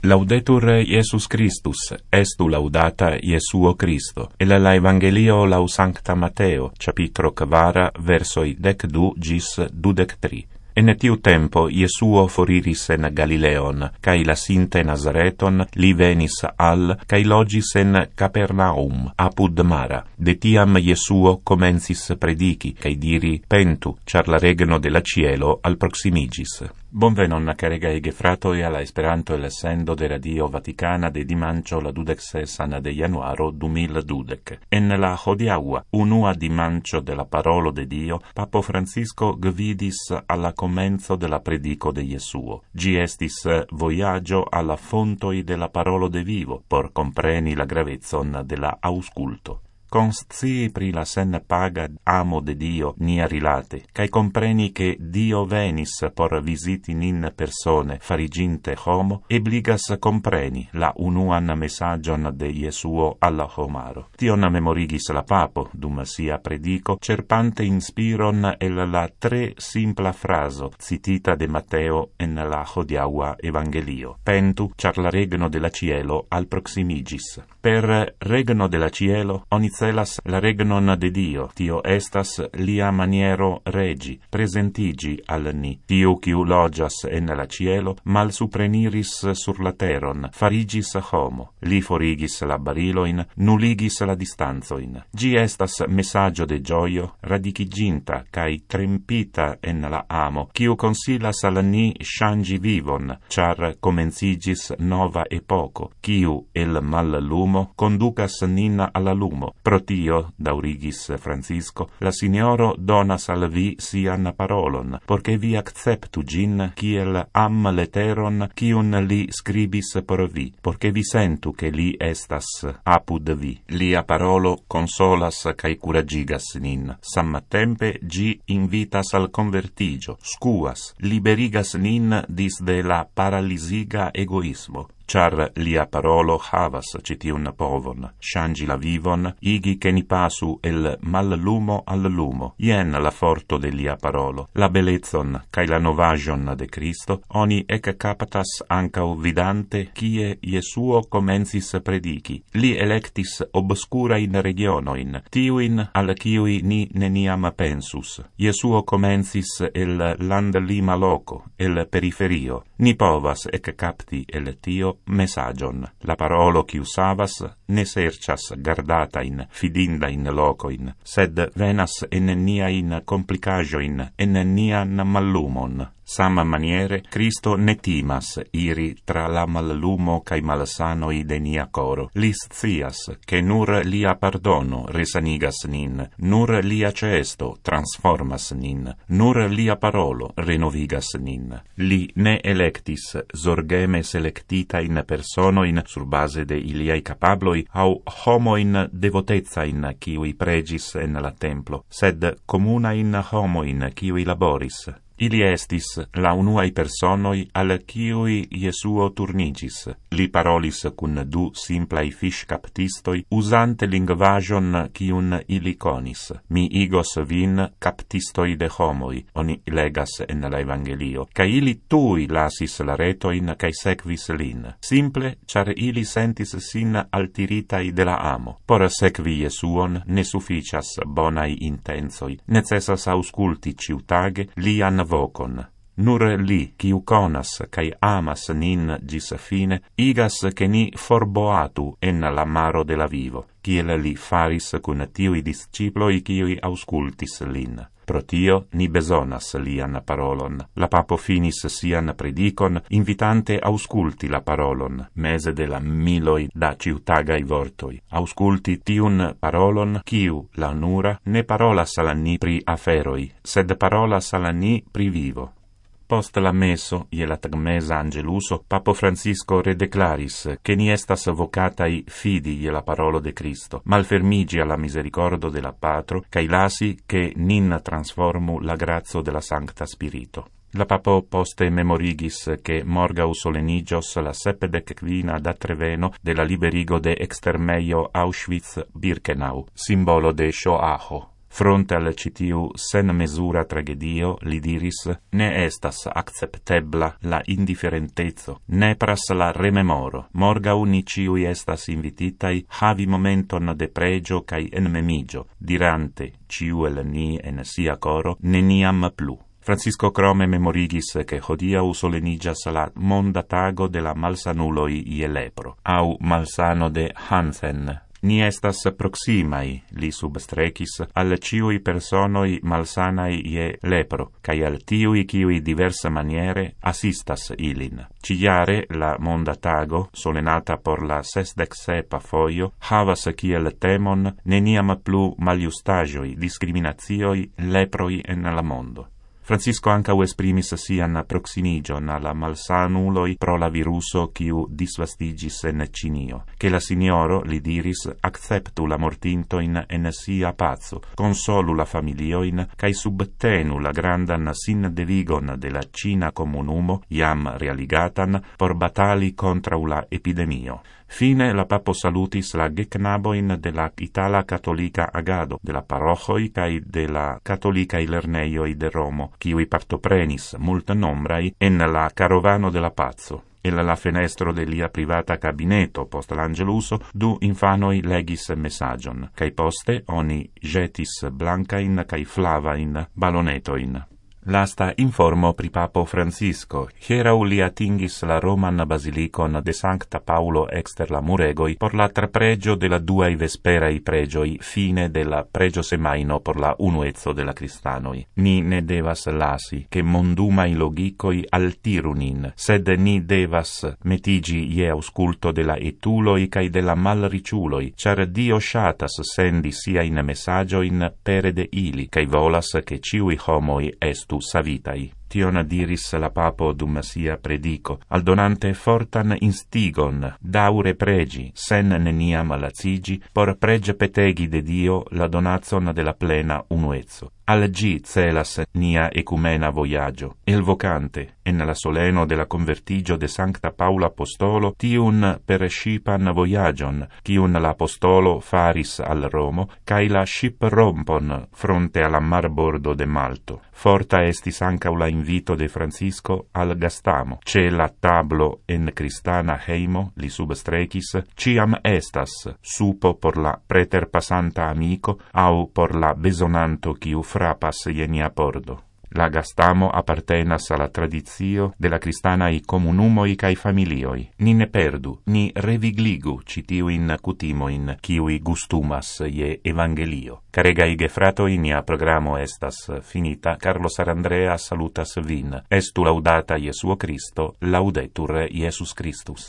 Laudetur Iesus Christus, estu laudata Iesuo Christo. El la Evangelio lau Sancta Mateo, capitro 4, versoi 12 gis 23. En tiu tempo Iesuo foriris en Galileon, cae lasinte Nazareton, li venis cae logis en Capernaum, apud mara. De tiam Iesuo comencis predici, cae diri, pentu, char la regno de la cielo al proximigis. Bonvenon, carega ege fratoi, alla Esperanto l'essendo de Radio Vaticana de dimancio la 26 de januaro 2012. En la hodiaua, unua dimancio de la parolo de Dio, Papo Francisco gvidis alla comenzo de la predico de Iesuo. Gi estis voyaggio alla fontoi de la parolo de vivo, por compreni la gravezzon de la ausculto. Conscii pri la sen paga amo de Dio nia rilate, cae compreni che Dio venis por visiti nin persone fariginte homo, ebligas compreni la unuan messagion de Iesuo alla homaro. Tion memorigis la papo, dum sia predico, cerpante inspiron el la tre simpla fraso citita de Matteo en la hodiaua Evangelio. Pentu, char la regno de la cielo al proximigis. Per regno de la cielo, oni celas la regnon de Dio, tio estas lia maniero regi, presentigi al ni. Tiu quiu logias en la cielo, mal supreniris sur la teron, farigis homo, li forigis la bariloin, nuligis la distanzoin. Gi estas messaggio de gioio, radiciginta, cae trempita en la amo, quiu consilas al ni shangi vivon, char comencigis nova epoco, quiu el mal lumo conducas nin alla lumo. Pro tio, daurigis Francisco, la Signoro donas al vi sian parolon, porche vi acceptu gin kiel am leteron quiun li scribis por vi, porche vi sentu che li estas apud vi. Lia parolo consolas cae curagigas nin. Samtempe gi invitas al convertigio, scuas, liberigas nin dis de la paralisiga egoismo. Char lia parolo havas citiun povon, shangi la vivon, igi che ni pasu el mal lumo al lumo. Ien la forto de lia parolo, la belezzon, cae la novagion de Cristo, oni ec capatas ancau vidante, cie Iesuo comencis predici. Li electis obscurain regionoin, tiuin al ciui ni neniam pensus. Iesuo comencis el land lima loco, el periferio. Ni povas ec capti el tio messagion. La parolo qui usavas ne sercias gardatain, fidindain locoin, sed venas en niain complicagioin, en nian mallumon. Sama maniere, Cristo ne timas iri tra la mallumo cae malsanoi de nia coro. Li scias che nur lia pardono resanigas nin, nur lia cesto transformas nin, nur lia parolo renovigas nin. Li ne electis zorgeme selectitain personoin sur base de iliai capabloi au homoin devotezain kiui pregis en la templo, sed comunain homoin kiui laboris. Ili estis la unuae personoi al ciui Iesuo turnigis. Li parolis cun du simplai fish captistoi, usante linguagion ciun ili conis. Mi igos vin captistoi de homoi, oni legas en la Evangelio, ca ili tui lasis la retoin cae sequis lin. Simple, char ili sentis sin altiritai de la amo. Por sequi Iesuon ne sufficias bonai intensoi, necessas ausculti ciutage lian vocon. Nur li, quiu conas cae amas nin gis fine, igas che ni forboatu en la maro de la vivo, ciel li faris cun tiui disciploi quiui auscultis lin. Pro tio ni besonas lian parolon. La papo finis sian predicon, invitante ausculti la parolon, mese de la miloi da ciutagai vortoi. Ausculti tiun parolon, quiu la nura ne parolas al ni pri aferoi, sed parolas al ni pri vivo. Post la meso, ie la tagmesa angeluso, Papo Francisco redeclaris che ni estas vocatai fidi ie la parolo de Cristo, malfermigi alla misericordo de la Patro, cae lasi che nin transformu la grazio de la Sancta Spirito. La papo poste memorigis che morgau solenigios la 75 da Treveno de la liberigo de extermeio Auschwitz-Birkenau, simbolo de Shoah. Fronte al citiu sen mesura tragedio, li diris, ne estas acceptebla la indifferentezo, nepras la rememoro. Morgau ni ciui estas invititai havi momenton de pregio cae enmemigio, dirante, ciu el ni en sia coro, neniam plu. Francisco crome memorigis che hodiau solenigas la monda tago de la malsanuloi ie lepro, au malsano de Hansen. Ni estas proximai, li substrecis, al ciui personoi malsanai ie lepro, cae al tiui ciui diversa maniere assistas ilin. Ciare la monda tago, solenata por la 67 foio, havas kiel temon neniam plu maliustagioi, discriminatioi, leproi en la mondo. Francisco ancau esprimis sian proximigion alla malsanuloi pro la viruso quiu disvastigis en Cinio, che la signoro, li diris, acceptu la mortintoin en sia pazzo, consolu la familioin, cae subtenu la grandan sin devigon de la Cina comunumo, iam realigatan, por batali contra la epidemio. Fine la papo salutis la geknaboin de la Itala Catolica Agado, de la parochoi cae de la Catolicae lerneioi de Romo, quiui partoprenis multenombrai en la carovano de la pazzo. El la fenestro de lia privata cabineto post l'angeluso, du infanoi legis messagion, cae poste oni jetis blancain cae flavain balonetoin. Lasta informo pri papo Francisco. Hierau li atingis la Roman basilicon de Sancta Paulo exter la muregoi por la trapregio de la duai vesperai pregioi fine de la pregio semaino por la unuezzo de la cristanoi. Ni ne devas lasi, che mondumai logicoi altirunin, sed ni devas metigi ie ausculto de la etuloi cae de la malriciuloi, char Dio shatas sendi sia in messagioin pere de ili, cae volas che ciui homoi estu savitai. Tion diris la papo dum sia predico, aldonante fortan instigon, daure pregi, sen neniam lacigi, por prege petegi de Dio la donazon de la plena unuezzo. Al gi celas nia ecumena voyaggio, el vocante, en la soleno de la convertigio de Sancta Paula Apostolo, tiun per shipan voyagion, ciun l'Apostolo faris al Romo, cae la ship rompon fronte alla marbordo de Malto. Forta estis ancau la invito de Francisco al gastamo. Ce la tablo en cristana heimo, li substrecis, ciam estas supo por la preterpassanta amico, au por la besonanto quiu frapas je nia pordo. La gastamo appartenas alla tradizio de la cristanae comunumoi cae familioi. Ni ne perdu, ni revigligu citiuin cutimoin, kiui gustumas je evangelio. Caregai gefratoi, nia programo estas finita. Carlos Arandrea salutas vin. Estu laudata Jesuo Cristo, laudetur Jesus Christus.